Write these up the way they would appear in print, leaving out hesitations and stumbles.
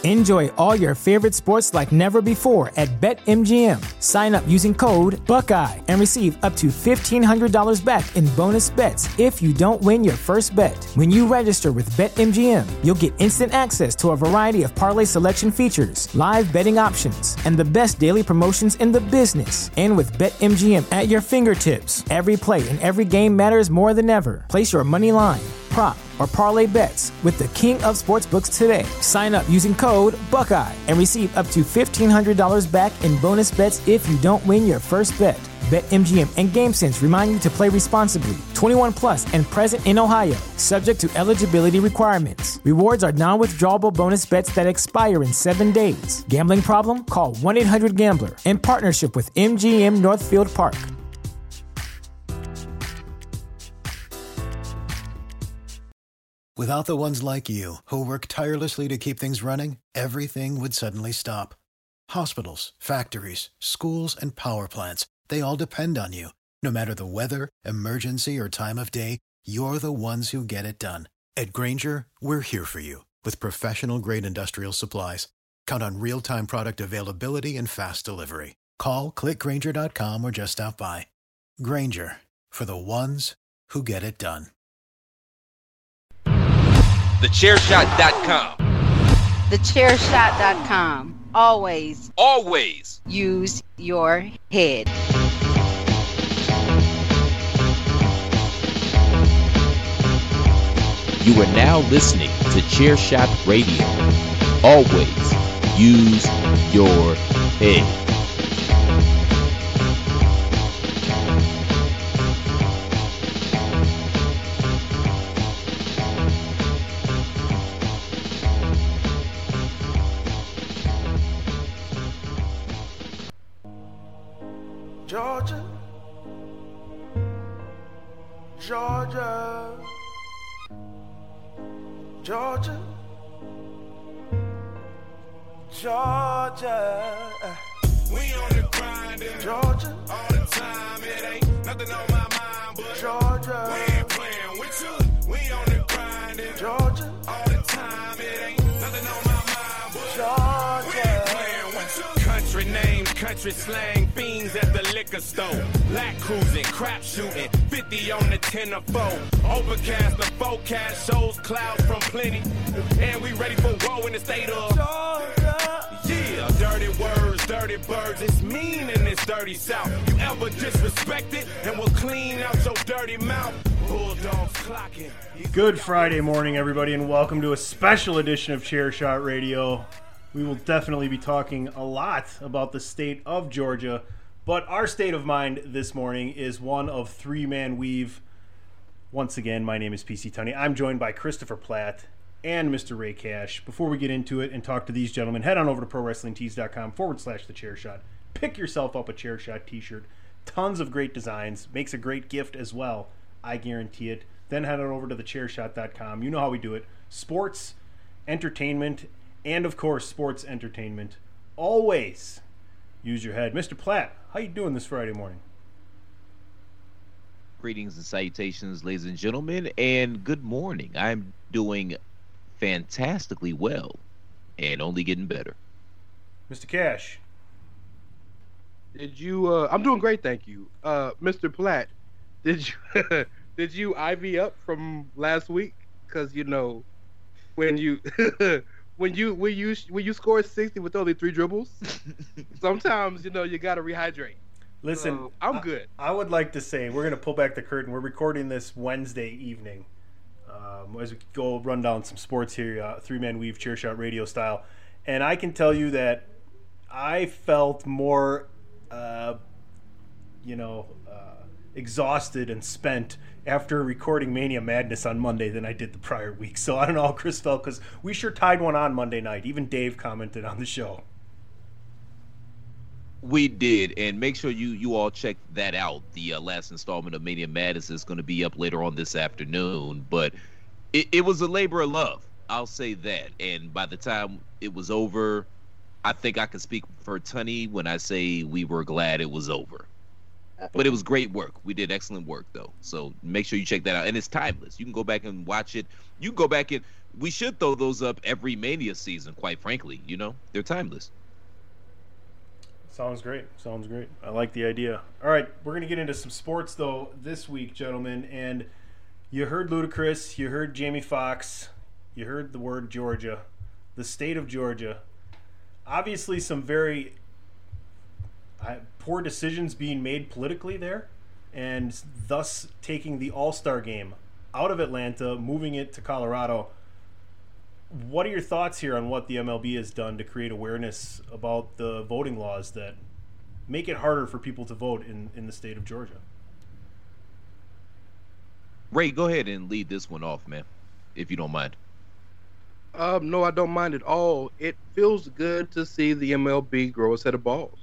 Enjoy all your favorite sports like never before at BetMGM. Sign up using code Buckeye and receive up to $1,500 back in bonus bets if you don't win your first bet. When you register with BetMGM, you'll get instant access to a variety of parlay selection features, live betting options, and the best daily promotions in the business. And with BetMGM at your fingertips, every play and every game matters more than ever. Place your money line, prop, or parlay bets with the king of sportsbooks today. Sign up using code Buckeye and receive up to $1,500 back in bonus bets if you don't win your first bet. BetMGM and GameSense remind you to play responsibly. 21 plus and present in Ohio, subject to eligibility requirements. Rewards are non-withdrawable bonus bets that expire in 7 days. Gambling problem? Call 1-800-GAMBLER. In partnership with MGM Northfield Park. Without the ones like you, who work tirelessly to keep things running, everything would suddenly stop. Hospitals, factories, schools, and power plants, they all depend on you. No matter the weather, emergency, or time of day, you're the ones who get it done. At Grainger, we're here for you with professional-grade industrial supplies. Count on real-time product availability and fast delivery. Call, click Grainger.com, or just stop by. Grainger, for the ones who get it done. TheChairShot.com. TheChairShot.com. Always use your head. You are now listening to Chairshot Radio. Always use your head. Georgia, Georgia, Georgia, Georgia. We on the grind, Georgia, all the time. It ain't nothing on my mind, but Georgia, we ain't playing with you. We on the grind, Georgia, all the time. It ain't nothing on my mind, but Georgia, we ain't playing with you. Country names, country slang, fiends at the liquor store. Black cruising, crap shooting, 50 on the 10 or 4. Overcast, the forecast shows clouds from plenty. And we ready for war in the state of Georgia. Yeah, dirty words, dirty birds, it's mean in this dirty south. You ever disrespect it, and we'll clean out your dirty mouth. Bulldogs clocking. Good Friday morning, everybody, and welcome to a special edition of Chairshot Radio. We will definitely be talking a lot about the state of Georgia, but our state of mind this morning is one of three-man weave. Once again, my name is PC Tunney. I'm joined by Christopher Platt and Mr. Ray Cash. Before we get into it and talk to these gentlemen, head on over to ProWrestlingTees.com/thechairshot. Pick yourself up a Chairshot t-shirt. Tons of great designs. Makes a great gift as well. I guarantee it. Then head on over to TheChairShot.com. You know how we do it. Sports, entertainment, and of course, sports entertainment. Always use your head. Mr. Platt, how you doing this Friday morning? Greetings and salutations, ladies and gentlemen, and good morning. I'm doing fantastically well and only getting better. Mr. Cash. Did you I'm doing great, thank you. Mr. Platt, did you did you IV up from last week? Cuz you know when you when you score 60 with only 3 dribbles, sometimes you know you got to rehydrate. Listen, so, I'm good. I would like to say we're going to pull back the curtain. We're recording this Wednesday evening as we go run down some sports here, three-man weave, Chairshot Radio style. And I can tell you that I felt more, exhausted and spent after recording Mania Madness on Monday than I did the prior week. So I don't know how Chris felt, because we sure tied one on Monday night. Even Dave commented on the show. We did, and make sure you all check that out. The last installment of Mania Madness is going to be up later on this afternoon, but it was a labor of love, I'll say that. And by the time it was over, I think I can speak for Tunney when I say we were glad it was over. But it was great work. We did excellent work, though. So make sure you check that out. And it's timeless. You can go back and watch it. You can go back and we should throw those up every Mania season, quite frankly. You know, they're timeless. Sounds great. I like the idea. All right, we're going to get into some sports, though, this week, gentlemen. And you heard Ludacris, you heard Jamie Foxx, you heard the word Georgia, the state of Georgia. Obviously, some very poor decisions being made politically there, and thus taking the All-Star game out of Atlanta, moving it to Colorado. What are your thoughts here on what the MLB has done to create awareness about the voting laws that make it harder for people to vote in the state of Georgia? Ray, go ahead and lead this one off, man, if you don't mind. No, I don't mind at all. It feels good to see the MLB grow a set of balls.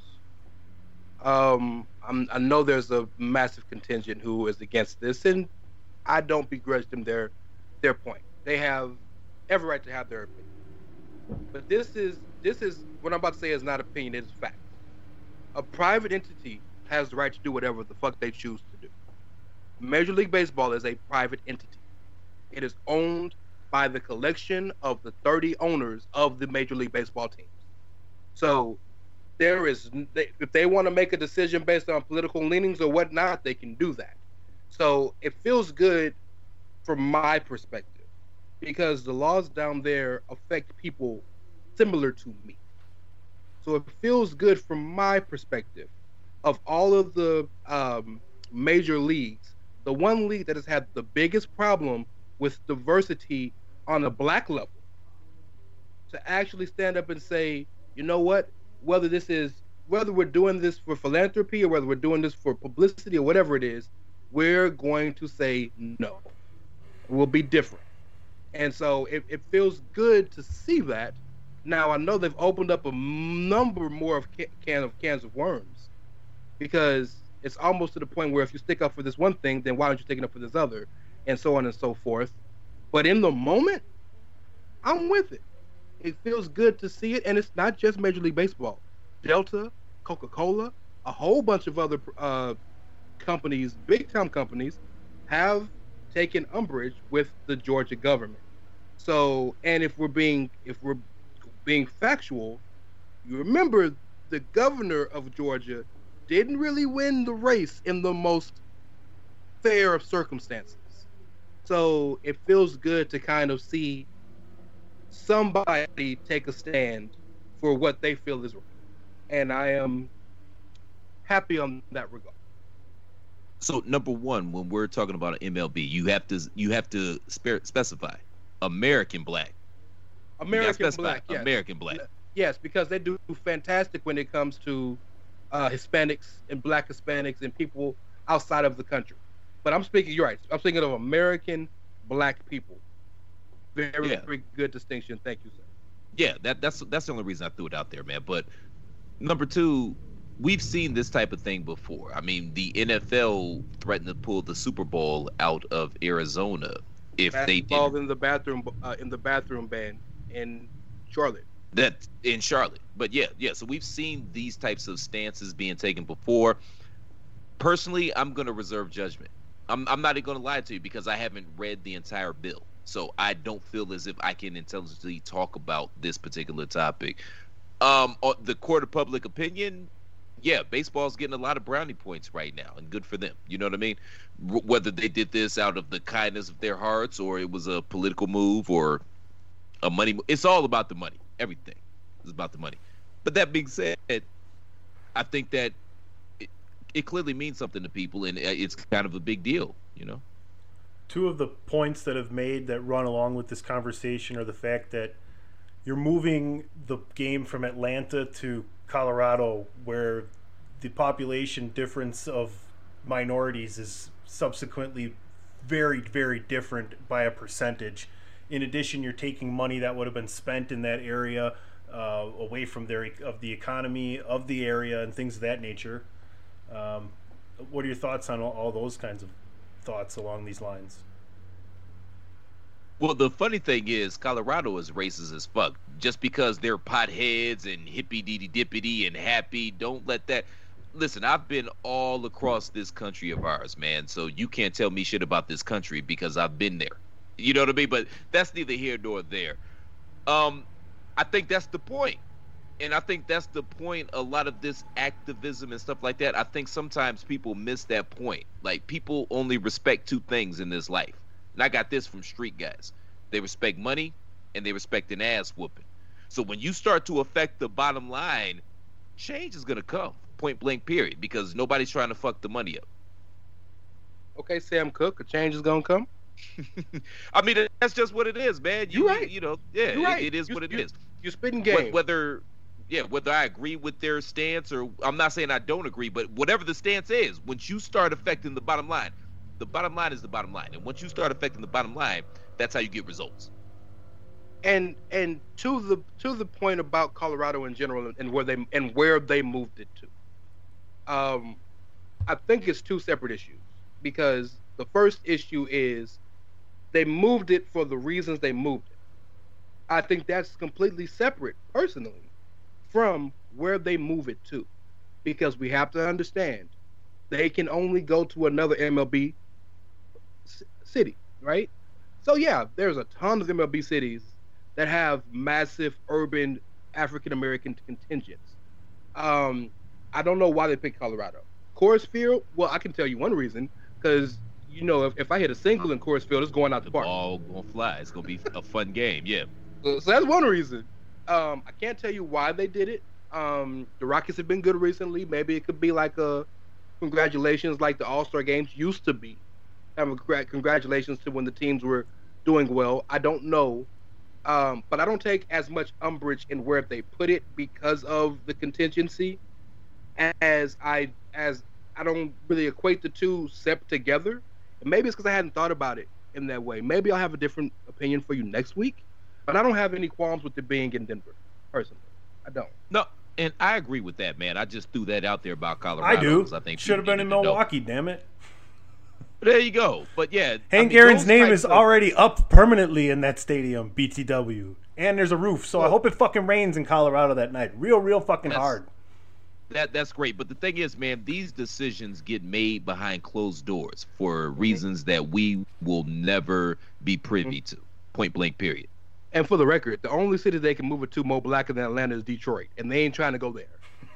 I know there's a massive contingent who is against this, and I don't begrudge them their point. They have every right to have their opinion. But this is what I'm about to say is not opinion, it is fact. A private entity has the right to do whatever the fuck they choose to do. Major League Baseball is a private entity. It is owned by the collection of the 30 owners of the Major League Baseball teams. So if they want to make a decision based on political leanings or whatnot, they can do that. So it feels good from my perspective, because the laws down there affect people similar to me. So it feels good from my perspective. Of all of the major leagues, the one league that has had the biggest problem with diversity on a black level, to actually stand up and say, you know what, whether we're doing this for philanthropy or whether we're doing this for publicity or whatever it is, we're going to say no. We'll be different. And so it feels good to see that. Now, I know they've opened up a number more of cans of worms, because it's almost to the point where if you stick up for this one thing, then why aren't you sticking up for this other, and so on and so forth. But in the moment, I'm with it. It feels good to see it, and it's not just Major League Baseball. Delta, Coca-Cola, a whole bunch of other companies, big-time companies, have taken umbrage with the Georgia government. So, and if we're being factual, you remember the governor of Georgia didn't really win the race in the most fair of circumstances. So it feels good to kind of see somebody take a stand for what they feel is right. And I am happy on that regard. So number one, when we're talking about an MLB, you have to specify American black. American black, yes. American black. Yes, because they do fantastic when it comes to Hispanics and black Hispanics and people outside of the country. But you're right. I'm thinking of American black people. Very good distinction. Thank you, sir. Yeah, that's the only reason I threw it out there, man. But number two, we've seen this type of thing before. I mean, the NFL threatened to pull the Super Bowl out of Arizona if they did in the bathroom ban in Charlotte. That in Charlotte. But yeah. So we've seen these types of stances being taken before. Personally, I'm going to reserve judgment. I'm not even going to lie to you, because I haven't read the entire bill. So I don't feel as if I can intelligently talk about this particular topic. The court of public opinion, yeah, baseball's getting a lot of brownie points right now, and good for them. You know what I mean? Whether they did this out of the kindness of their hearts, or it was a political move, or a money move. It's all about the money. Everything is about the money. But that being said, I think that it clearly means something to people, and it's kind of a big deal, you know? Two of the points that have made that run along with this conversation are the fact that you're moving the game from Atlanta to Colorado, where the population difference of minorities is subsequently very, very different by a percentage. In addition, you're taking money that would have been spent in that area away from the economy of the area and things of that nature. What are your thoughts on all those kinds of thoughts along these lines? Well, the funny thing is, Colorado is racist as fuck. Just because they're potheads and hippy-dee-dee-dippity and happy, don't let that... Listen, I've been all across this country of ours, man, so you can't tell me shit about this country because I've been there. You know what I mean? But that's neither here nor there. I think that's the point. And I think that's the point, a lot of this activism and stuff like that. I think sometimes people miss that point. Like, people only respect two things in this life. And I got this from street guys. They respect money and they respect an ass whooping. So when you start to affect the bottom line, change is going to come, point blank period, because nobody's trying to fuck the money up. Okay, Sam Cooke, a change is going to come. I mean, that's just what it is, man. You're right. You know, yeah, right. It is what it is. You're spitting game. Whether I agree with their stance, or I'm not saying I don't agree, but whatever the stance is, once you start affecting the bottom line is the bottom line. And once you start affecting the bottom line, that's how you get results. And to the point about Colorado in general and where they moved it to. I think it's two separate issues, because the first issue is they moved it for the reasons they moved it. I think that's completely separate, personally, from where they move it to, because we have to understand they can only go to another MLB city, right? So yeah, there's a ton of MLB cities that have massive urban African American contingents. I don't know why they picked Colorado. Coors Field, well, I can tell you one reason, because you know, if I hit a single in Coors Field, it's going out the park. The ball gonna fly. It's gonna be a fun game, yeah. So that's one reason. I can't tell you why they did it. The Rockets have been good recently. Maybe it could be like a congratulations, like the All-Star games used to be. Have a congratulations to when the teams were doing well. I don't know, but I don't take as much umbrage in where they put it because of the contingency, as I don't really equate the two together. And maybe it's because I hadn't thought about it in that way. Maybe I'll have a different opinion for you next week. But I don't have any qualms with it being in Denver, personally. I don't. No, and I agree with that, man. I just threw that out there about Colorado. I do. I think should have been in Milwaukee, damn it. There you go. But yeah, Hank Aaron's name is already up permanently in that stadium, BTW. And there's a roof, so I hope it fucking rains in Colorado that night. Real fucking hard. That's great. But the thing is, man, these decisions get made behind closed doors for reasons that we will never be privy to. Point blank, period. And for the record, the only city they can move it to more blacker than Atlanta is Detroit, and they ain't trying to go there.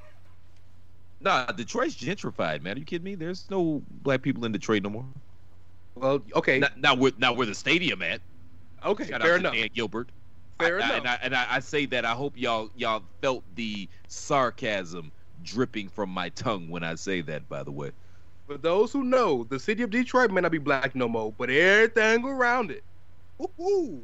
Nah, Detroit's gentrified, man. Are you kidding me? There's no black people in Detroit no more. Well, okay. Now where the stadium at. Okay, Shout fair out to enough. Dan Gilbert. Fair enough. And I say that I hope y'all felt the sarcasm dripping from my tongue when I say that, by the way. For those who know, the city of Detroit may not be black no more, but everything around it. Woo-hoo.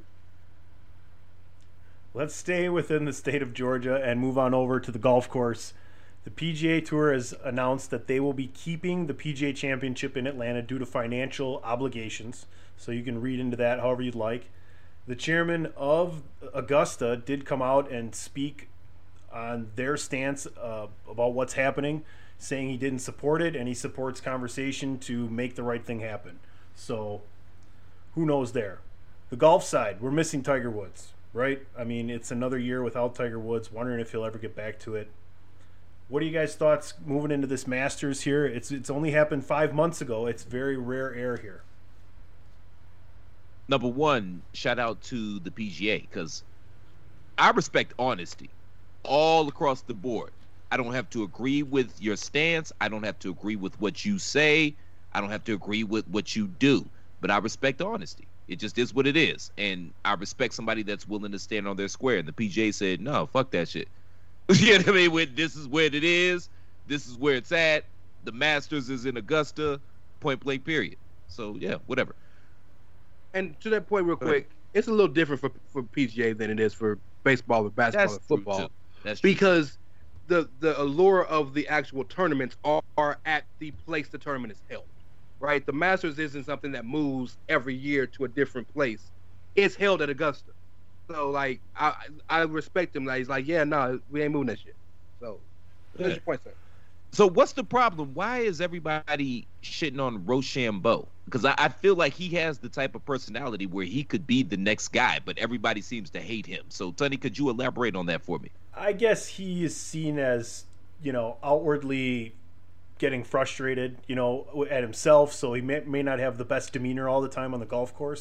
Let's stay within the state of Georgia and move on over to the golf course. The PGA Tour has announced that they will be keeping the PGA Championship in Atlanta due to financial obligations. So you can read into that however you'd like. The chairman of Augusta did come out and speak on their stance about what's happening, saying he didn't support it and he supports conversation to make the right thing happen. So who knows there? The golf side, we're missing Tiger Woods, right? I mean, it's another year without Tiger Woods, wondering if he'll ever get back to it. What are you guys' thoughts moving into this Masters here? It's only happened 5 months ago. It's very rare air here. Number one, shout out to the PGA, because I respect honesty all across the board. I don't have to agree with your stance. I don't have to agree with what you say. I don't have to agree with what you do. But I respect honesty. It just is what it is. And I respect somebody that's willing to stand on their square. And the PGA said, no, fuck that shit. You know what I mean? This is where it is. This is where it's at. The Masters is in Augusta. Point blank, period. So, yeah, whatever. And to that point real quick, it's a little different for PGA than it is for baseball or basketball or football. That's true. Because the allure of the actual tournaments are at the place the tournament is held, right? The Masters isn't something that moves every year to a different place. It's held at Augusta. So, like, I respect him. Like, he's like, yeah, no, we ain't moving that shit. So, that's your point, sir. So what's the problem? Why is everybody shitting on Rochambeau? Because I feel like he has the type of personality where he could be the next guy, but everybody seems to hate him. So, Tony, could you elaborate on that for me? I guess he is seen as, outwardly getting frustrated, at himself, so he may not have the best demeanor all the time on the golf course.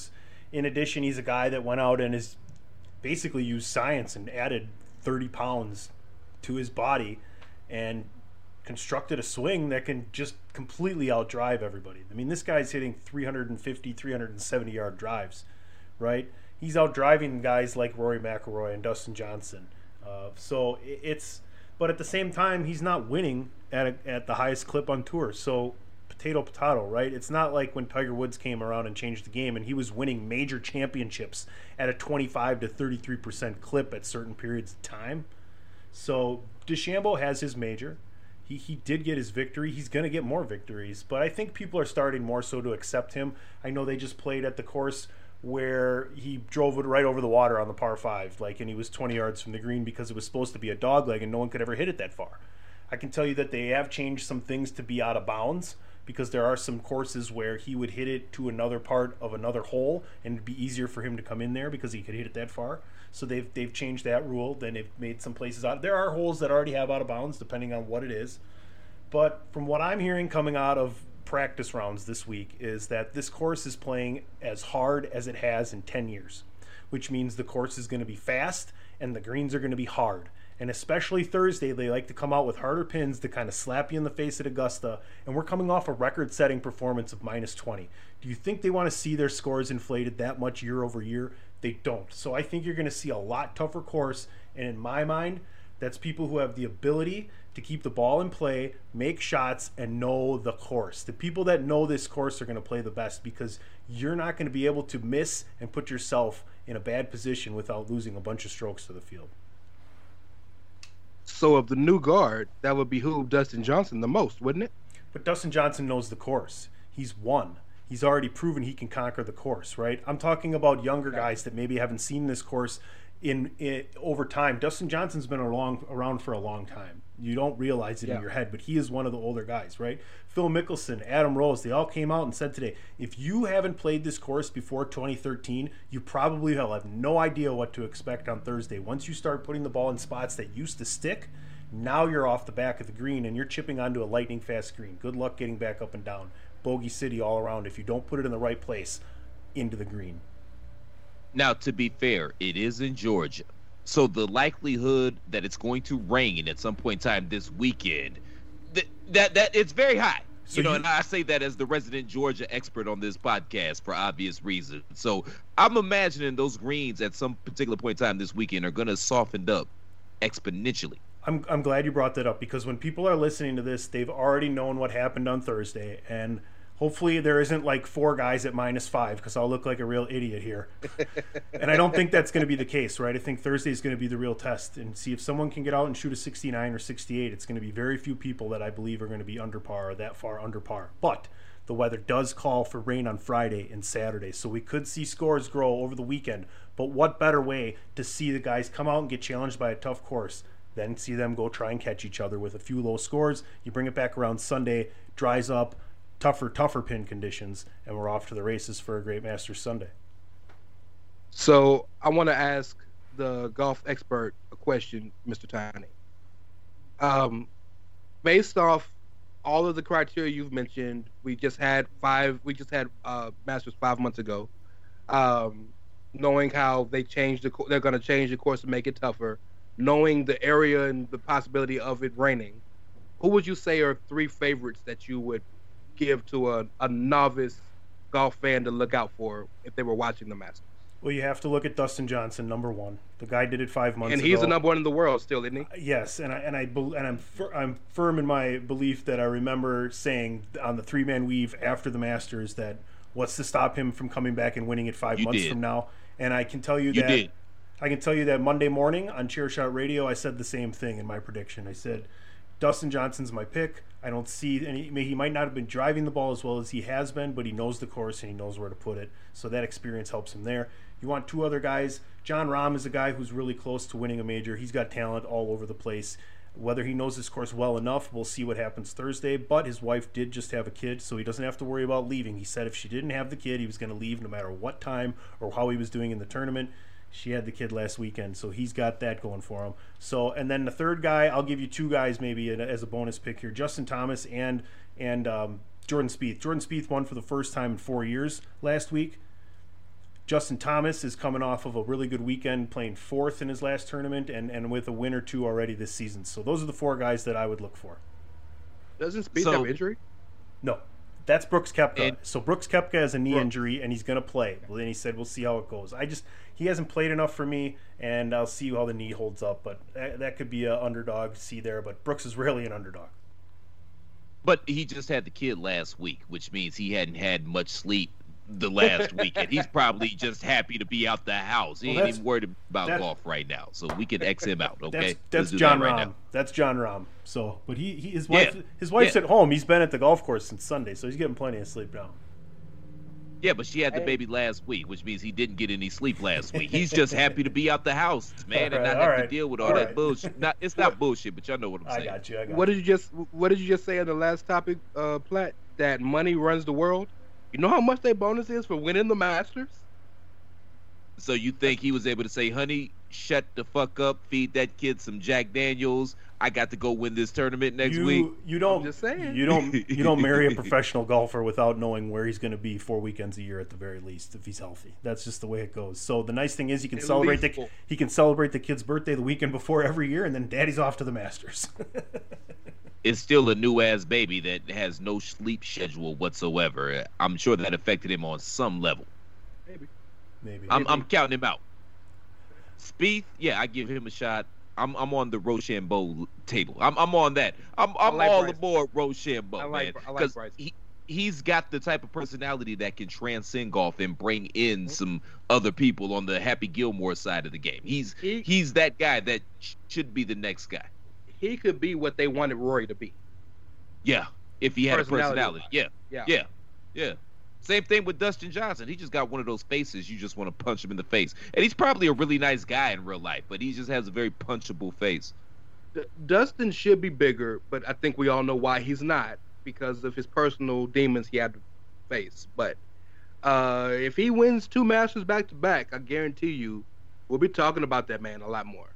in addition, he's a guy that went out and has basically used science and added 30 pounds to his body and constructed a swing that can just completely outdrive everybody. I mean, this guy's hitting 350, 370 yard drives, right? He's outdriving guys like Rory McIlroy and Dustin Johnson. But at the same time, he's not winning at the highest clip on tour. So potato, right? It's not like when Tiger Woods came around and changed the game and he was winning major championships at a 25 to 33% clip at certain periods of time. So DeChambeau has his major. He did get his victory. He's going to get more victories. But I think people are starting more so to accept him. I know they just played at the course where he drove it right over the water on the par 5, and he was 20 yards from the green because it was supposed to be a dogleg and no one could ever hit it that far. I can tell you that they have changed some things to be out of bounds because there are some courses where he would hit it to another part of another hole and it'd be easier for him to come in there because he could hit it that far. So they've changed that rule. Then they've made some places out. There are holes that already have out of bounds depending on what it is. But from what I'm hearing coming out of practice rounds this week is that this course is playing as hard as it has in 10 years, which means the course is going to be fast and the greens are going to be hard. And especially Thursday, they like to come out with harder pins to kind of slap you in the face at Augusta. And we're coming off a record-setting performance of -20. Do you think they want to see their scores inflated that much year over year? They don't. So I think you're going to see a lot tougher course. And in my mind, that's people who have the ability to keep the ball in play, make shots, and know the course. The people that know this course are going to play the best because you're not going to be able to miss and put yourself in a bad position without losing a bunch of strokes to the field. So of the new guard, that would behoove Dustin Johnson the most, wouldn't it? But Dustin Johnson knows the course. He's won. He's already proven he can conquer the course, right? I'm talking about younger guys that maybe haven't seen this course in over time. Dustin Johnson's been around for a long time. You don't realize it in your head, but he is one of the older guys, right? Phil Mickelson, Adam Rose, they all came out and said today, if you haven't played this course before 2013, you probably will have no idea what to expect on Thursday. Once you start putting the ball in spots that used to stick, now you're off the back of the green and you're chipping onto a lightning fast green. Good luck getting back up and down. Bogey City all around if you don't put it in the right place into the green. Now, to be fair, it is in Georgia. So the likelihood that it's going to rain at some point in time this weekend, that it's very high. So and I say that as the resident Georgia expert on this podcast for obvious reasons. So I'm imagining those greens at some particular point in time this weekend are going to soften up exponentially. I'm glad you brought that up because when people are listening to this, they've already known what happened on Thursday, and hopefully there isn't like 4 guys at -5 because I'll look like a real idiot here. And I don't think that's going to be the case, right? I think Thursday is going to be the real test and see if someone can get out and shoot a 69 or 68. It's going to be very few people that I believe are going to be under par or that far under par. But the weather does call for rain on Friday and Saturday, so we could see scores grow over the weekend. But what better way to see the guys come out and get challenged by a tough course than see them go try and catch each other with a few low scores? You bring it back around Sunday, dries up, tougher pin conditions, and we're off to the races for a great Masters Sunday. So I want to ask the golf expert a question, Mr. Tiny. Based off all of the criteria you've mentioned, we just had Masters 5 months ago. Knowing how they're going to change the course to make it tougher, knowing the area and the possibility of it raining, who would you say are 3 favorites that you would give to a novice golf fan to look out for if they were watching the Masters? Well, you have to look at Dustin Johnson, number 1. The guy did it 5 months ago. And he's the number 1 in the world still, isn't he? Yes, I'm firm in my belief that I remember saying on the 3-man weave after the Masters that what's to stop him from coming back and winning it 5 months from now? And I can tell you that I can tell you that Monday morning on Chairshot Radio, I said the same thing in my prediction. I said, Dustin Johnson's my pick. I don't see any. He might not have been driving the ball as well as he has been, but he knows the course and he knows where to put it. So that experience helps him there. You want 2 other guys. John Rahm is a guy who's really close to winning a major. He's got talent all over the place. Whether he knows this course well enough, we'll see what happens Thursday. But his wife did just have a kid, so he doesn't have to worry about leaving. He said if she didn't have the kid, he was going to leave no matter what time or how he was doing in the tournament. She had the kid last weekend, so he's got that going for him. So, and then the third guy, I'll give you 2 guys maybe as a bonus pick here: Justin Thomas and Jordan Spieth. Jordan Spieth won for the first time in 4 years last week. Justin Thomas is coming off of a really good weekend, playing fourth in his last tournament, and with a win or two already this season. So those are the 4 guys that I would look for. Doesn't Spieth have injury? No. That's Brooks Koepka. So Brooks Koepka has a knee injury, and he's going to play. Well, then he said, we'll see how it goes. He hasn't played enough for me, and I'll see how the knee holds up. But that could be an underdog to see there. But Brooks is rarely an underdog. But he just had the kid last week, which means he hadn't had much sleep the last weekend. He's probably just happy to be out the house. He ain't even worried about golf right now. So we can X him out, okay? That's John Rahm. That's John Rahm. So, but his wife's at home. He's been at the golf course since Sunday, so he's getting plenty of sleep now. Yeah, but she had the baby last week, which means he didn't get any sleep last week. He's just happy to be out the house, man, and not have to deal with all that bullshit. It's not bullshit, but y'all know what I'm saying. I got you. What did you just say on the last topic, Platt? That money runs the world. You know how much their bonus is for winning the Masters? So you think he was able to say, honey, shut the fuck up, feed that kid some Jack Daniels. I got to go win this tournament next week. You don't, I'm just saying. You don't marry a professional golfer without knowing where he's going to be 4 weekends a year at the very least if he's healthy. That's just the way it goes. So the nice thing is he can celebrate the kid's birthday the weekend before every year, and then daddy's off to the Masters. It's still a new-ass baby that has no sleep schedule whatsoever. I'm sure that affected him on some level. Maybe. I'm counting him out. Spieth, yeah, I give him a shot. I'm on the Rochambeau table. I'm on that. I'm like all aboard Rochambeau, man. Because he's got the type of personality that can transcend golf and bring in some other people on the Happy Gilmore side of the game. He's that guy that should be the next guy. He could be what they wanted Rory to be. Yeah, if he had a personality. Yeah. Same thing with Dustin Johnson. He just got one of those faces you just want to punch him in the face. And he's probably a really nice guy in real life, but he just has a very punchable face. Dustin should be bigger, but I think we all know why he's not, because of his personal demons he had to face. But if he wins 2 Masters back-to-back, I guarantee you we'll be talking about that man a lot more.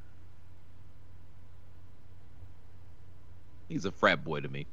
He's a frat boy to me.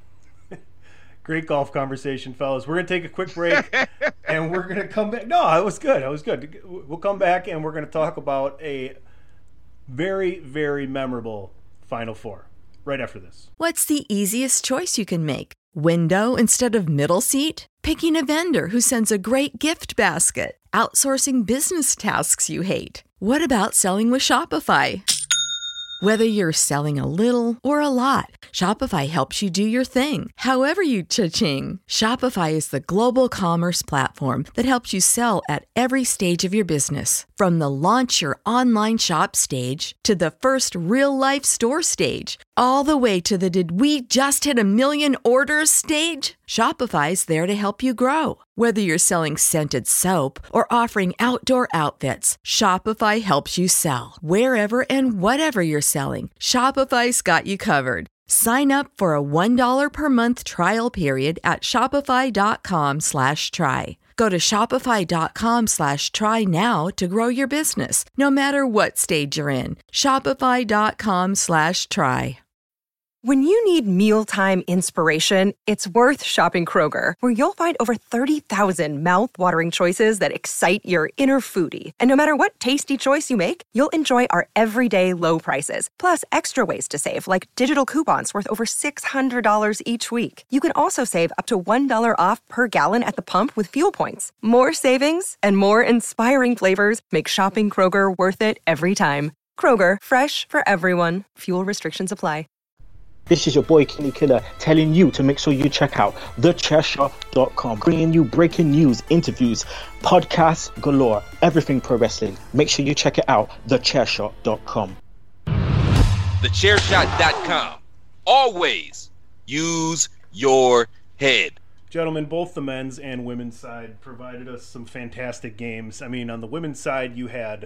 Great golf conversation, fellas. We're going to take a quick break, and we're going to come back. No, it was good. We'll come back, and we're going to talk about a very, very memorable Final Four right after this. What's the easiest choice you can make? Window instead of middle seat? Picking a vendor who sends a great gift basket? Outsourcing business tasks you hate? What about selling with Shopify? Whether you're selling a little or a lot, Shopify helps you do your thing, however you cha-ching. Shopify is the global commerce platform that helps you sell at every stage of your business. From the launch your online shop stage to the first real-life store stage, all the way to the did we just hit 1 million orders stage. Shopify's there to help you grow. Whether you're selling scented soap or offering outdoor outfits, Shopify helps you sell. Wherever and whatever you're selling, Shopify's got you covered. Sign up for a $1 per month trial period at shopify.com/try. Go to shopify.com/try now to grow your business, no matter what stage you're in. Shopify.com/try. When you need mealtime inspiration, it's worth shopping Kroger, where you'll find over 30,000 mouth-watering choices that excite your inner foodie. And no matter what tasty choice you make, you'll enjoy our everyday low prices, plus extra ways to save, like digital coupons worth over $600 each week. You can also save up to $1 off per gallon at the pump with fuel points. More savings and more inspiring flavors make shopping Kroger worth it every time. Kroger, fresh for everyone. Fuel restrictions apply. This is your boy Kenny Killer telling you to make sure you check out thechairshot.com, bringing you breaking news, interviews, podcasts galore, everything pro wrestling. Make sure you check it out, thechairshot.com. Thechairshot.com. Always use your head. Gentlemen, both the men's and women's side provided us some fantastic games. I mean, on the women's side, you had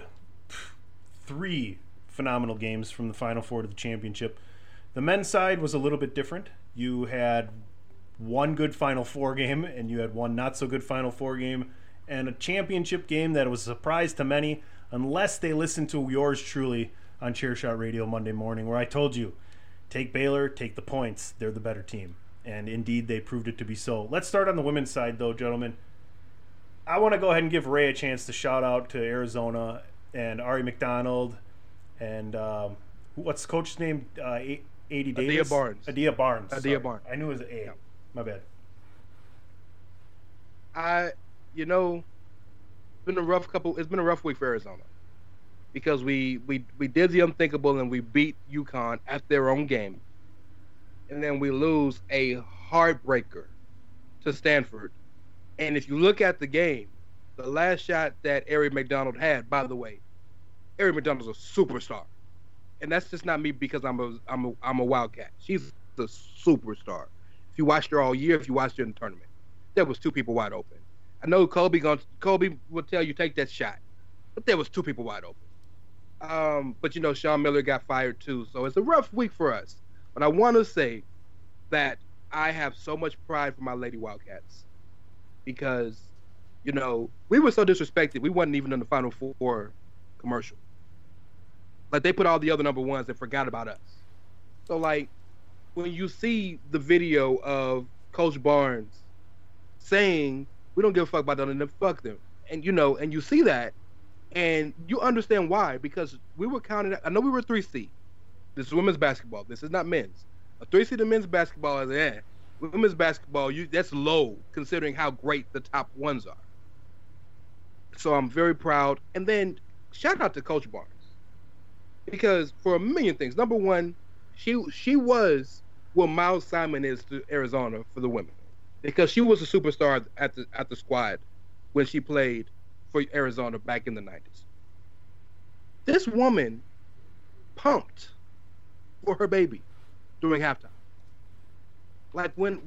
3 phenomenal games from the Final Four to the championship. The men's side was a little bit different. You had 1 good Final Four game, and you had 1 not so good Final Four game, and a championship game that was a surprise to many, unless they listened to yours truly on Chairshot Radio Monday morning, where I told you, take Baylor, take the points. They're the better team. And indeed, they proved it to be so. Let's start on the women's side, though, gentlemen. I want to go ahead and give Ray a chance to shout out to Arizona and Ari McDonald and what's the coach's name? A.D. Davis? Adia Barnes. Barnes. I knew it was an A. Yeah. My bad. It's been a rough week for Arizona because we did the unthinkable and we beat UConn at their own game, and then we lose a heartbreaker to Stanford. And if you look at the game, the last shot that Ari McDonald had, by the way, Ari McDonald's a superstar, and that's just not me because I'm a Wildcat. She's the superstar. If you watched her all year, if you watched her in the tournament, there was 2 people wide open. I know Kobe will tell you take that shot, but there was 2 people wide open. But Sean Miller got fired too, so it's a rough week for us. But I want to say that I have so much pride for my Lady Wildcats because we were so disrespected. We wasn't even in the Final Four commercial. Like they put all the other number ones and forgot about us. So like when you see the video of Coach Barnes saying we don't give a fuck about them and fuck them, and you see that, and you understand why, because we were counted. I know we were 3 seed. This is women's basketball. This is not men's. A 3 seed in men's basketball is women's basketball. That's low considering how great the top ones are. So I'm very proud. And then shout out to Coach Barnes because for a million things. Number one, she was what Miles Simon is to Arizona for the women. Because she was a superstar at the squad when she played for Arizona back in the 90s. This woman pumped for her baby during halftime. Like when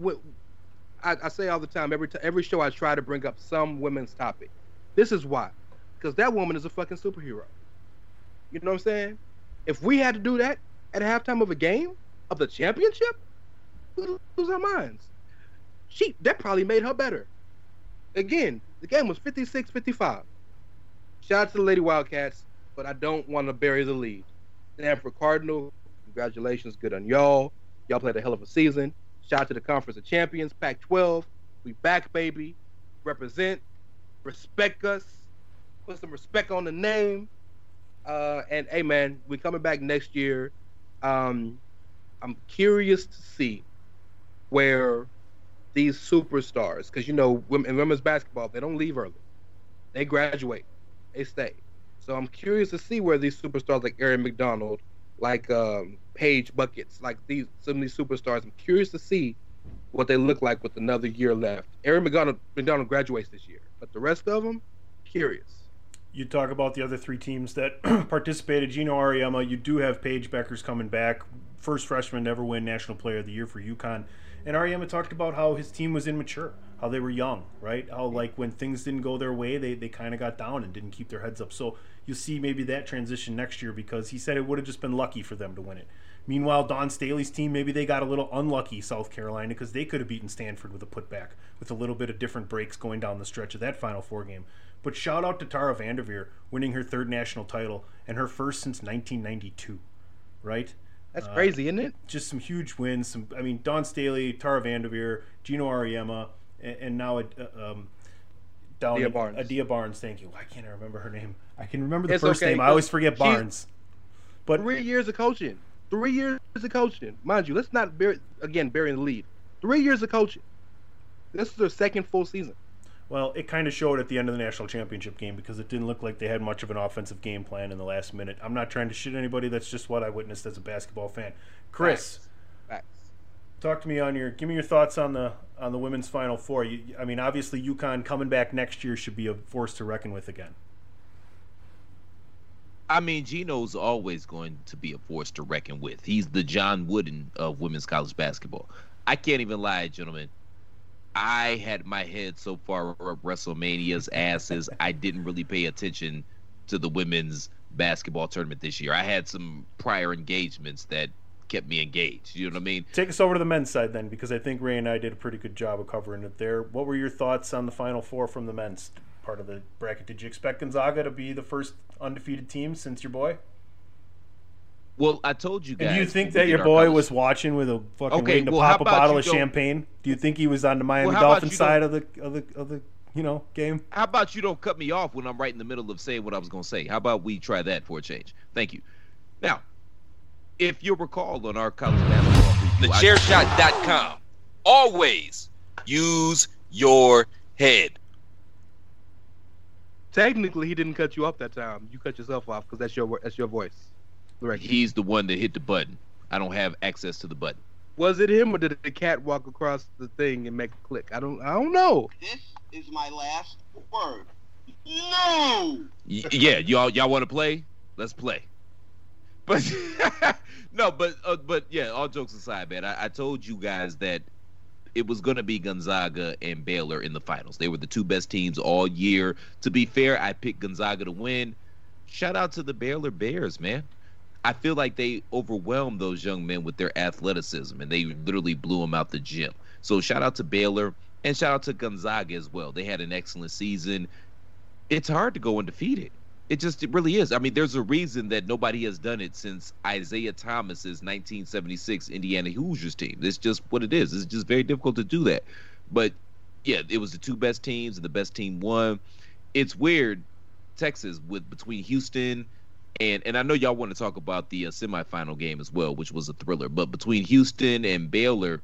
I say all the time, every show I try to bring up some women's topic. This is why. Because that woman is a fucking superhero. You know what I'm saying? If we had to do that at halftime of a game, of the championship, we'd lose our minds. That probably made her better. Again, the game was 56-55. Shout out to the Lady Wildcats, but I don't want to bury the lead. Stanford Cardinal, congratulations, good on y'all. Y'all played a hell of a season. Shout out to the Conference of Champions, Pac-12. We back, baby. Represent. Respect us. Put some respect on the name. And, hey, man, we coming back next year. I'm curious to see where these superstars, because in women's basketball, they don't leave early. They graduate. They stay. So I'm curious to see where these superstars like Ari McDonald, like Paige Buckets, like some of these superstars, I'm curious to see what they look like with another year left. Ari McDonald graduates this year, but the rest of them, curious. You talk about the other 3 teams that participated. Gino Auriemma, you do have Paige Beckers coming back. First freshman to ever win National Player of the Year for UConn. And Auriemma talked about how his team was immature, how they were young, right? How, like, when things didn't go their way, they kind of got down and didn't keep their heads up. So you'll see maybe that transition next year because he said it would have just been lucky for them to win it. Meanwhile, Dawn Staley's team, maybe they got a little unlucky, South Carolina, because they could have beaten Stanford with a putback with a little bit of different breaks going down the stretch of that Final Four game. But shout out to Tara Vanderveer winning her 3rd national title and her first since 1992, right? That's crazy, isn't it? Just some huge wins. Dawn Staley, Tara Vanderveer, Gino Auriemma, and now Adia Barnes. Thank you. Why can't I remember her name? I can remember the first name. I always forget Barnes. But 3 years of coaching. 3 years of coaching. Mind you, let's not bury the lead. 3 years of coaching. This is their 2nd full season. Well, it kind of showed at the end of the national championship game because it didn't look like they had much of an offensive game plan in the last minute. I'm not trying to shit anybody. That's just what I witnessed as a basketball fan. Chris, Facts. Talk to me give me your thoughts on the women's Final Four. Obviously UConn coming back next year should be a force to reckon with again. Gino's always going to be a force to reckon with. He's the John Wooden of women's college basketball. I can't even lie, gentlemen. I had my head so far up WrestleMania's asses, I didn't really pay attention to the women's basketball tournament this year. I had some prior engagements that kept me engaged. You know what I mean? Take us over to the men's side then, because I think Ray and I did a pretty good job of covering it there. What were your thoughts on the Final Four from the men's part of the bracket? Did you expect Gonzaga to be the first undefeated team since your boy? Well, I told you guys. And do you think that your boy was watching with a fucking waiting to pop a bottle of champagne? Do you think he was on the Miami Dolphins side of the game. How about you don't cut me off when I'm right in the middle of saying what I was going to say? How about we try that for a change? Thank you. Now, if you'll recall on our college basketball preview, TheChairShot.com. Always use your head. Technically, he didn't cut you off that time. You cut yourself off because that's your voice. Right. He's the one that hit the button. I don't have access to the button. Was it him or did the cat walk across the thing and make a click? I don't know. This is my last word. No. Yeah, y'all want to play? Let's play. But no, but yeah. All jokes aside, man, I told you guys that it was going to be Gonzaga and Baylor in the finals. They were the two best teams all year. To be fair, I picked Gonzaga to win. Shout out to the Baylor Bears, man. I feel like they overwhelmed those young men with their athleticism, and they literally blew them out the gym. So shout out to Baylor, and shout out to Gonzaga as well. They had an excellent season. It's hard to go undefeated. It really is. I mean, there's a reason that nobody has done it since Isaiah Thomas's 1976 Indiana Hoosiers team. It's just what it is. It's just very difficult to do that. But, yeah, it was the two best teams, and the best team won. It's weird, Texas, between Houston and I know y'all want to talk about the semifinal game as well, which was a thriller. But between Houston and Baylor,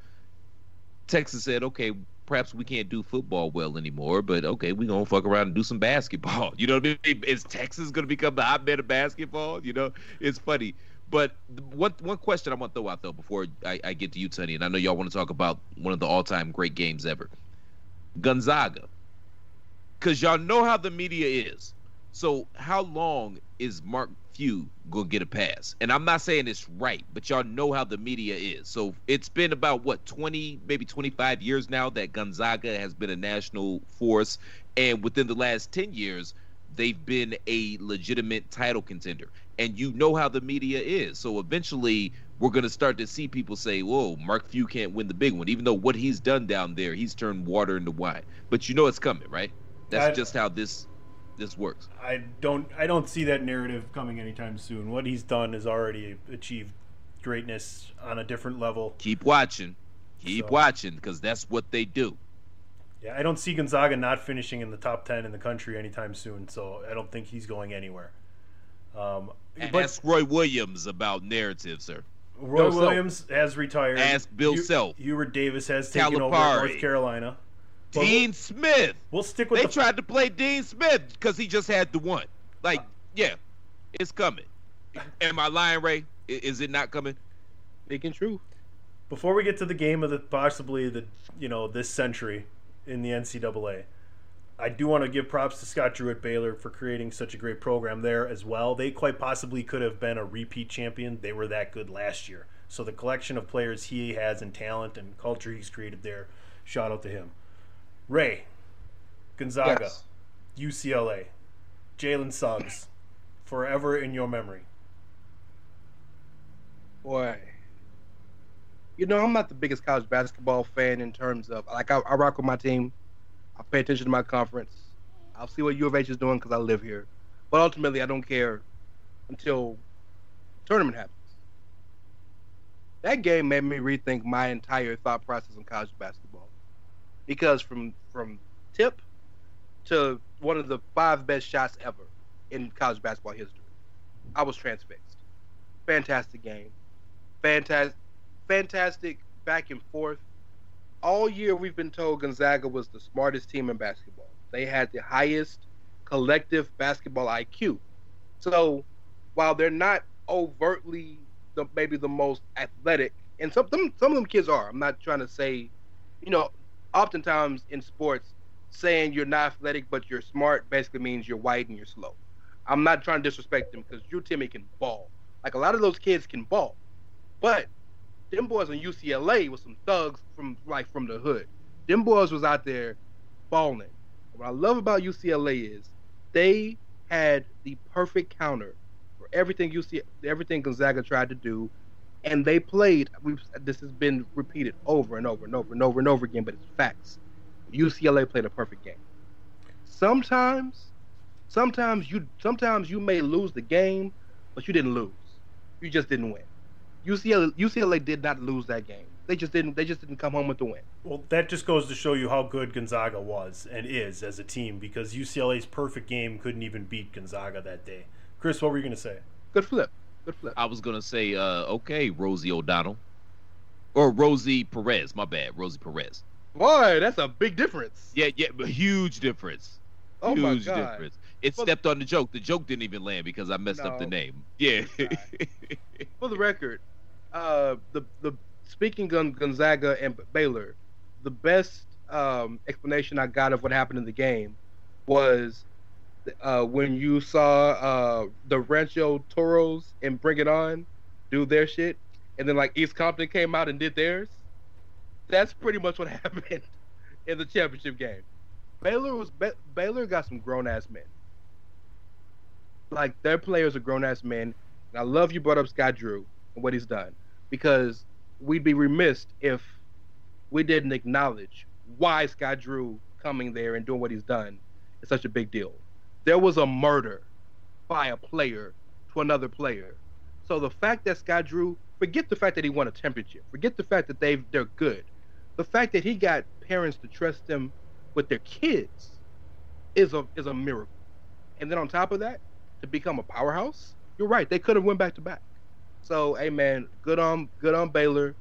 Texas said, okay, perhaps we can't do football well anymore, but okay, we're going to fuck around and do some basketball. You know what I mean? Is Texas going to become the hotbed of basketball? It's funny. But one question I want to throw out, though, before I get to you, Tony, and I know y'all want to talk about one of the all-time great games ever. Gonzaga. Because y'all know how the media is. So how long is Mark Few going to get a pass? And I'm not saying it's right, but y'all know how the media is. So it's been about, 20, maybe 25 years now that Gonzaga has been a national force. And within the last 10 years, they've been a legitimate title contender. And you know how the media is. So eventually we're going to start to see people say, whoa, Mark Few can't win the big one. Even though what he's done down there, he's turned water into wine. But you know it's coming, right? That's just how this works. I don't see that narrative coming anytime soon. What he's done has already achieved greatness on a different level. Keep watching, because that's what they do. Yeah, I don't see Gonzaga not finishing in the top 10 in the country anytime soon, so I don't think he's going anywhere. Ask Roy Williams about narrative, sir. Roy Williams has retired. Ask Bill Self. Hubert Davis has taken over North Carolina. Dean Smith. We'll stick with. They tried to play Dean Smith because he just had the one. Yeah, it's coming. Am I lying, Ray? Is it not coming? Speaking true. Before we get to the game of possibly this century in the NCAA, I do want to give props to Scott Drew at Baylor for creating such a great program there as well. They quite possibly could have been a repeat champion. They were that good last year. So the collection of players he has and talent and culture he's created there, shout out to him. Ray, Gonzaga, yes. UCLA, Jalen Suggs, forever in your memory. Boy, I'm not the biggest college basketball fan in terms of, I rock with my team. I pay attention to my conference. I'll see what U of H is doing because I live here. But ultimately, I don't care until the tournament happens. That game made me rethink my entire thought process in college basketball. Because from tip to one of the 5 best shots ever in college basketball history, I was transfixed. Fantastic game. Fantastic back and forth. All year we've been told Gonzaga was the smartest team in basketball. They had the highest collective basketball IQ. So while they're not overtly maybe the most athletic, and some of them kids are. I'm not trying to say, oftentimes in sports, saying you're not athletic but you're smart basically means you're white and you're slow. I'm not trying to disrespect them because Drew Timme can ball. Like a lot of those kids can ball. But them boys on UCLA was some thugs from the hood. Them boys was out there balling. What I love about UCLA is they had the perfect counter for everything Gonzaga tried to do, and they played. This has been repeated over and over and over and over and over again, but it's facts. UCLA played a perfect game. Sometimes you may lose the game, but you didn't lose. You just didn't win. UCLA did not lose that game. They just didn't come home with the win. Well, that just goes to show you how good Gonzaga was and is as a team, because UCLA's perfect game couldn't even beat Gonzaga that day. Chris, what were you going to say? Good flip. I was going to say, okay, Rosie O'Donnell. Or Rosie Perez. My bad. Rosie Perez. Boy, that's a big difference. Yeah, but huge difference. Oh, huge my God. difference. It stepped on the joke. The joke didn't even land because I messed up the name. Yeah. For the record, speaking of Gonzaga and Baylor, the best explanation I got of what happened in the game was when you saw the Rancho Toros and Bring It On do their shit, and then like East Compton came out and did theirs. That's pretty much what happened in the championship game. Baylor got some grown ass men. Like, their players are grown ass men. And I love you brought up Scott Drew and what he's done, because we'd be remiss if we didn't acknowledge why Scott Drew coming there and doing what he's done is such a big deal. There was a murder by a player to another player. So the fact that Scott Drew, forget the fact that he won a championship, forget the fact that they're good. The fact that he got parents to trust him with their kids is a miracle. And then on top of that, to become a powerhouse, you're right, they could have went back to back. So, hey man, good on Baylor.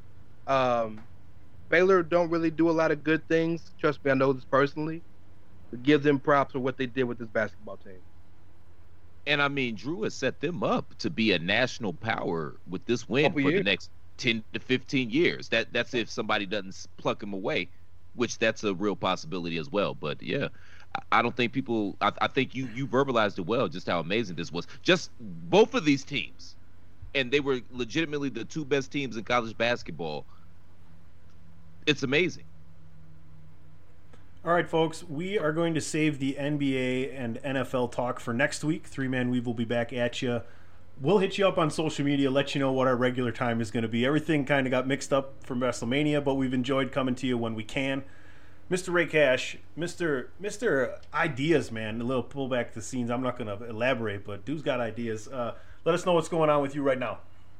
Baylor don't really do a lot of good things. Trust me, I know this personally. But give them props for what they did with this basketball team. And I mean, Drew has set them up to be a national power with this win for the next 10 to 15 years. That's if somebody doesn't pluck him away, which that's a real possibility as well. But yeah, I don't think people. I think you verbalized it well, just how amazing this was. Just both of these teams, and they were legitimately the two best teams in college basketball. It's amazing. All right, folks, we are going to save the NBA and NFL talk for next week. Three Man Weave will be back at you. We'll hit you up on social media, let you know what our regular time is going to be. Everything kind of got mixed up from WrestleMania, but we've enjoyed coming to you when we can. Mr. Ray Cash, Mr. Ideas, man, a little pull back the scenes. I'm not going to elaborate, but dude's got ideas. Let us know what's going on with you right now.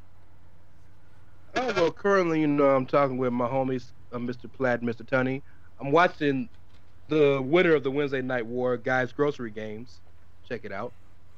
Oh, well, currently, I'm talking with my homies, Mr. Platt and Mr. Tunney. I'm watching the winner of the Wednesday Night War Guys Grocery Games. Check it out.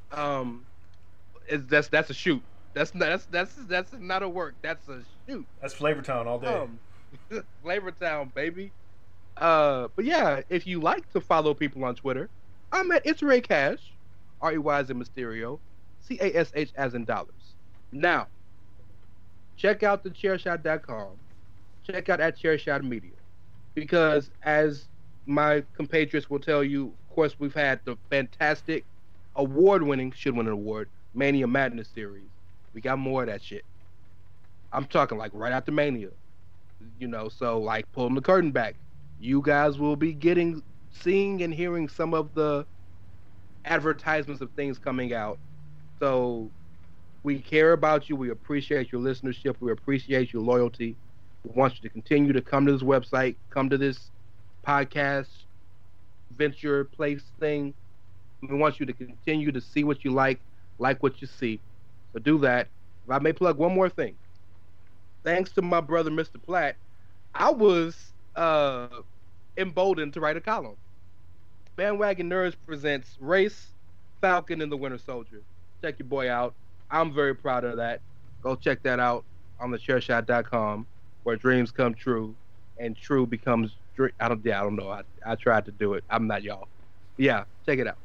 That's a shoot. That's not a work. That's a shoot. That's Flavortown all day. Flavortown, baby. But yeah, if you like to follow people on Twitter, I'm at It's Ray Cash, REY as in Mysterio, CASH as in dollars. Now, check out thechairshot.com. Check out at Chairshot Media, because as my compatriots will tell you, of course, we've had the fantastic award-winning, should win an award, Mania Madness series. We got more of that shit. I'm talking like right after Mania. So like pulling the curtain back. You guys will be seeing and hearing some of the advertisements of things coming out. So we care about you. We appreciate your listenership. We appreciate your loyalty. We want you to continue to come to this website, come to this podcast, venture place thing. We want you to continue to see what you like what you see. So do that. If I may plug one more thing. Thanks to my brother, Mr. Platt, I was emboldened to write a column. Bandwagon Nerds presents Race, Falcon, and the Winter Soldier. Check your boy out. I'm very proud of that. Go check that out on thechairshot.com, where dreams come true and true becomes dream. I don't know. I tried to do it. I'm not y'all. Yeah, check it out.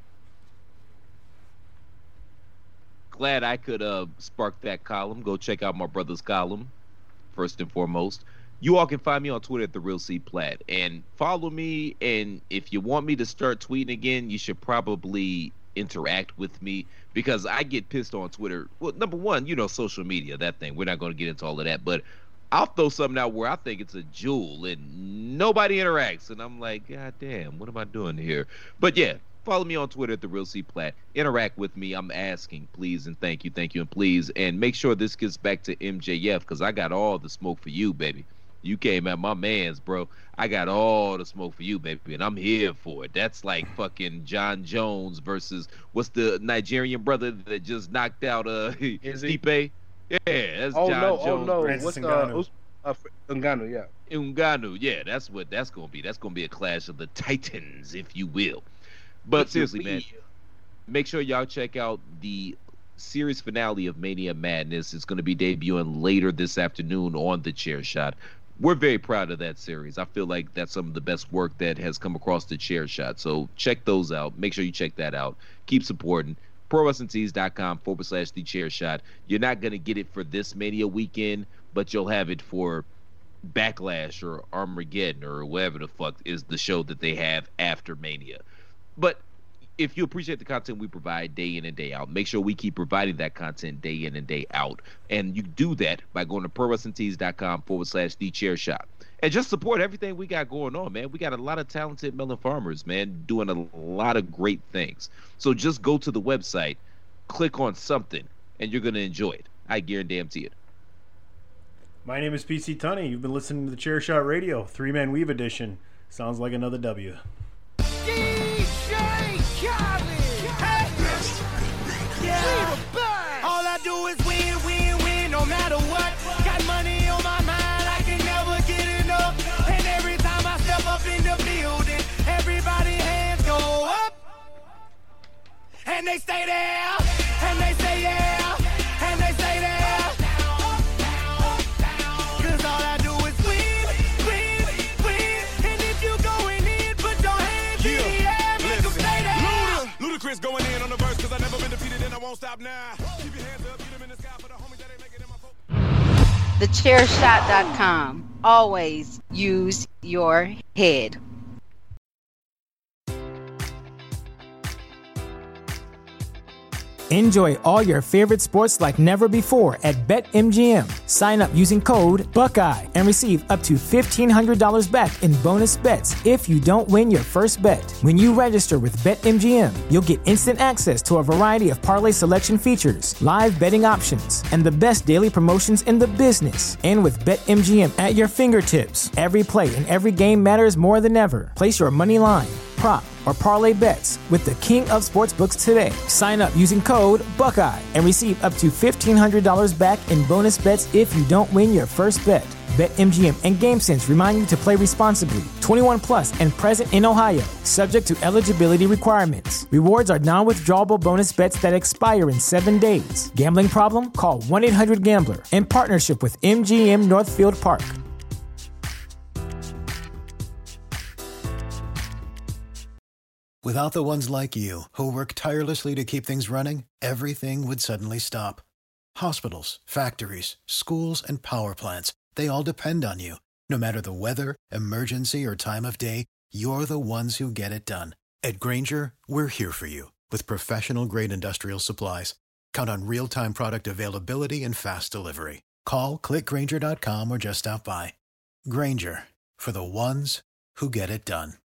Glad I could spark that column. Go check out my brother's column, first and foremost. You all can find me on Twitter at TheRealCPlatt. And follow me, and if you want me to start tweeting again, you should probably interact with me, because I get pissed on Twitter. Well, number one, social media, that thing. We're not going to get into all of that, but I'll throw something out where I think it's a jewel and nobody interacts, and I'm like, God damn, what am I doing here? But yeah, follow me on Twitter at TheRealCPlatt. Interact with me. I'm asking, please, and thank you, and please. And make sure this gets back to MJF, because I got all the smoke for you, baby. You came at my mans, bro. I got all the smoke for you, baby, and I'm here for it. That's like fucking John Jones versus, what's the Nigerian brother that just knocked out Stipe? Yeah, that's John Jones. Oh no, Ngannou, yeah. Ngannou, yeah, that's what that's gonna be. That's gonna be a clash of the titans, if you will. But seriously, man, make sure y'all check out the series finale of Mania Madness. It's gonna be debuting later this afternoon on The Chair Shot. We're very proud of that series. I feel like that's some of the best work that has come across The Chair Shot. So check those out. Make sure you check that out. Keep supporting. ProWrestlingTees.com/The Chair Shot. You're not going to get it for this Mania weekend, but you'll have it for Backlash or Armageddon or whatever the fuck is the show that they have after Mania. But if you appreciate the content we provide day in and day out, make sure we keep providing that content day in and day out. And you do that by going to ProWrestlingTees.com/The Chair Shot. And just support everything we got going on, man. We got a lot of talented melon farmers, man, doing a lot of great things. So just go to the website, click on something, and you're going to enjoy it. I guarantee it. My name is PC Tunney. You've been listening to the Chair Shot Radio, 3-Man Weave Edition. Sounds like another W. All I do is win, win, win, no matter what. Got money on my mind, I can never get enough. And every time I step up in the building, everybody hands go up. And they stay there, and they say yeah, and they stay there. Cause all I do is win, win, win. And if you going in, put your hands in the air, make them stay there. Ludacris going in on the verse, cause I never been defeated and I won't stop now. Keep your hands up, get them in the sky for the homies that ain't making it in my TheChairShot.com. Always use your head. Enjoy all your favorite sports like never before at BetMGM. Sign up using code Buckeye and receive up to $1,500 back in bonus bets if you don't win your first bet. When you register with BetMGM, you'll get instant access to a variety of parlay selection features, live betting options, and the best daily promotions in the business. And with BetMGM at your fingertips, every play and every game matters more than ever. Place your money line, prop, or parlay bets with the king of sportsbooks today. Sign up using code Buckeye and receive up to $1,500 back in bonus bets if you don't win your first bet. BetMGM and GameSense remind you to play responsibly. 21 plus and present in Ohio, subject to eligibility requirements. Rewards are non-withdrawable bonus bets that expire in 7 days. Gambling problem? Call 1-800-GAMBLER. In partnership with MGM Northfield Park. Without the ones like you, who work tirelessly to keep things running, everything would suddenly stop. Hospitals, factories, schools, and power plants, they all depend on you. No matter the weather, emergency, or time of day, you're the ones who get it done. At Grainger, we're here for you with professional-grade industrial supplies. Count on real-time product availability and fast delivery. Call, click Grainger.com, or just stop by. Grainger, for the ones who get it done.